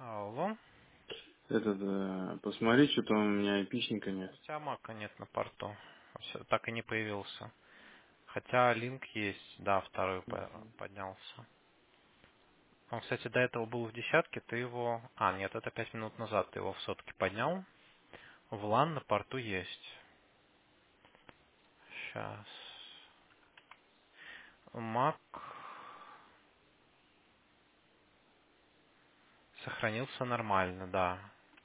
Алло. Посмотри, что-то у меня эпичника нет. У тебя мака нет на порту. Так и не появился. Хотя линк есть. Да, второй поднялся. Он, кстати, до этого был в десятке. Ты его... А, нет, это 5 минут назад ты его в сотке поднял. В LAN на порту есть. Сейчас. Мак сохранился нормально, да.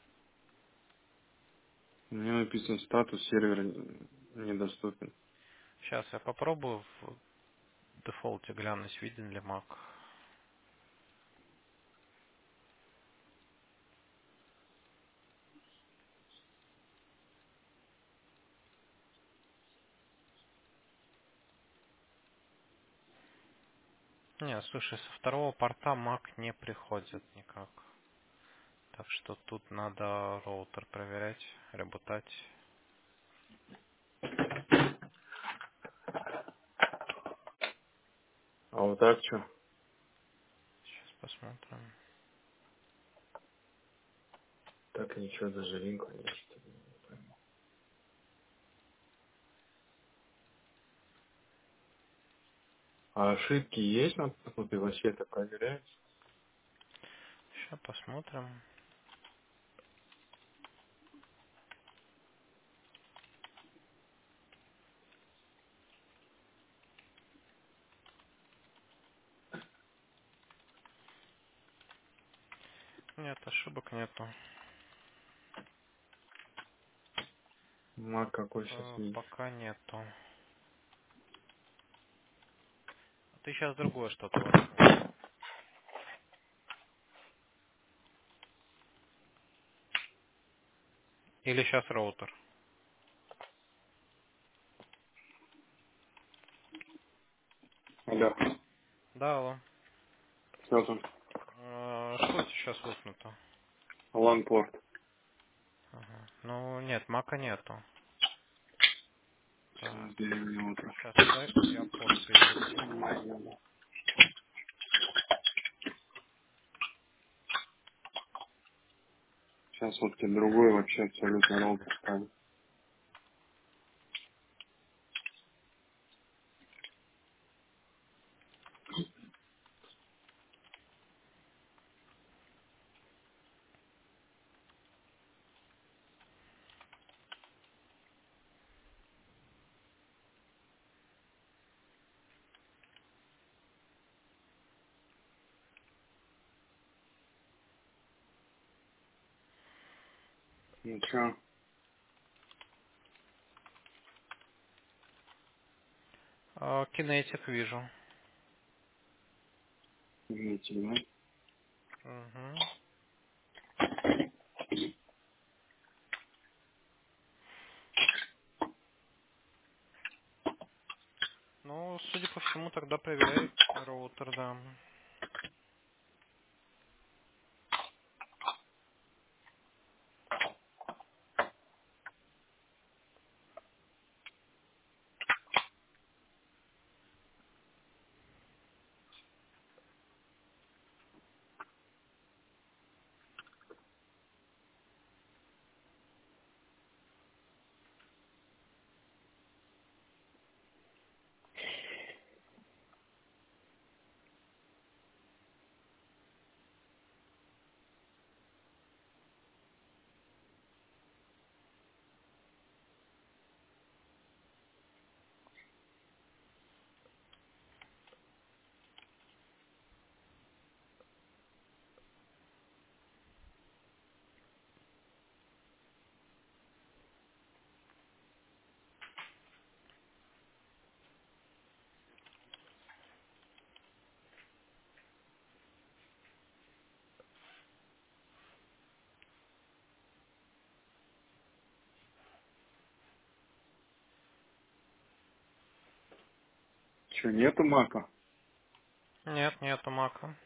У меня написан статус сервера недоступен. Сейчас я попробую в дефолте глянуть, виден ли мак. Не, слушай, со второго порта мак не приходит никак. Так что тут надо роутер проверять, работать. А вот так что? Сейчас посмотрим. Так ничего, даже линку нет, что ли, не пойму. А ошибки есть на и вообще это проверяется? Сейчас посмотрим. Нет, ошибок нету. Мак какой сейчас есть? Пока нету. Ты сейчас другое что-то воткнул. Или сейчас роутер. Алло, Да, алло. что там? Что у тебя сейчас воткнуто? Ланпорт. Ага. Ну, нет, мака нету. Так. Сейчас для меня утро. Сейчас я порт переведу. Сейчас вот тебе другой вообще абсолютно ровно станет. Ну что, Кинетик вижу. видите, да? Угу. Ну, судя по всему, тогда проверяй роутер, да. Что, нету мака? Нет, нету мака.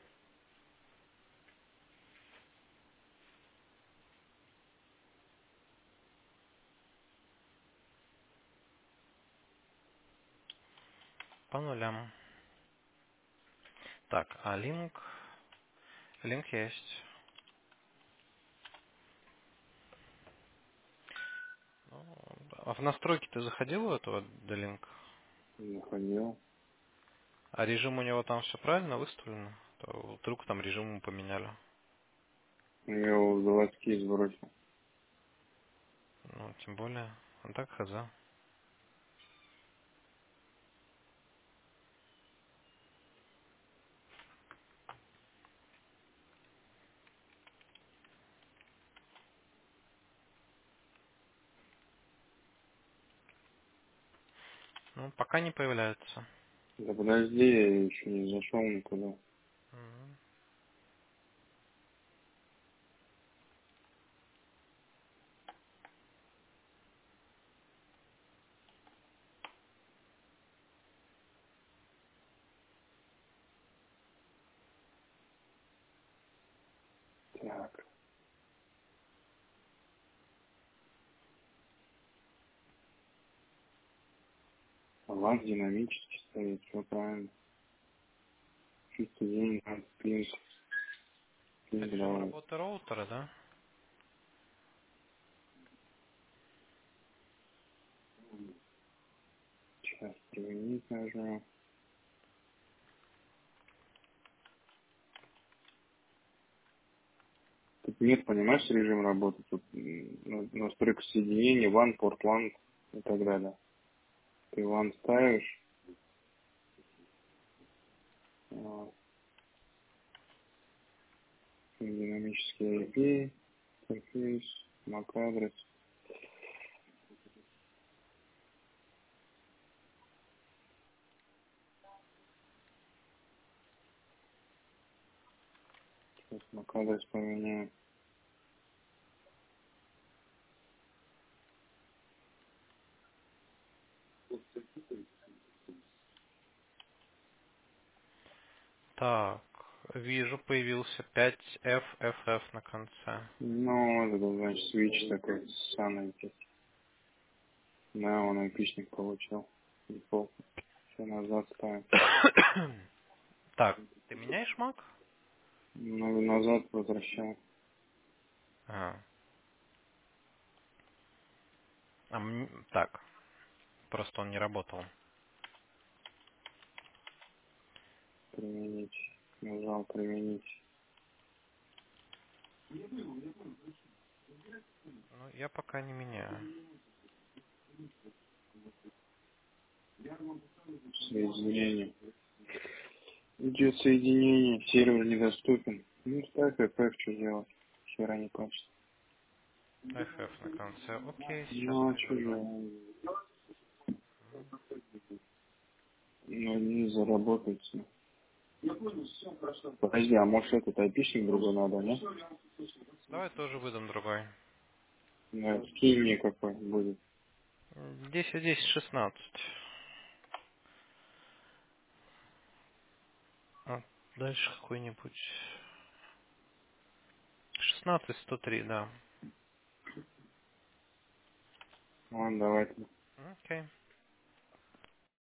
По нулям. Так, а линк? Линк есть. А в настройки ты заходил у этого D-Link? Заходил. А режим у него там все правильно выставлено? То вдруг там режим ему поменяли. Я его в заводские сбросил. Ну, тем более. А так хз. Ну, пока не появляется. Да подожди, я еще не зашел никуда. Мгм. Так. Аванс динамически стоит, все правильно. Чисто день, пинг, пинг Режим давай. работы роутера, да? Сейчас применить нажмем. Тут нет, понимаешь, режим работы. Тут настройка соединения, one, port one и так далее. Ты one ставишь, а, динамический IP, интерфейс, MAC адрес. Сейчас MAC адрес поменяем. Так, вижу, появился 5FFF на конце. Ну, вот это значит switch такой ссаный. Да, он айпишник получил. Дефолт. Все назад ставим. Так, ты меняешь Mac? Ну, назад возвращаем. А, так, просто он не работал. Применить. Нажал применить. Ну, я пока не меняю. Соединение. Идет соединение. Сервер недоступен. Ну, ставь FF, что делать? Хера не плачет. FF на конце. Окей, сейчас Ну, а что привяжу. делать? Ну, не заработается. Подожди, а может этот айпишник другой надо, не? Давай тоже выдам другой. Да, скинь мне какой будет. 10-10-16. А дальше какой-нибудь 16-103, да. Ладно, давай. Окей.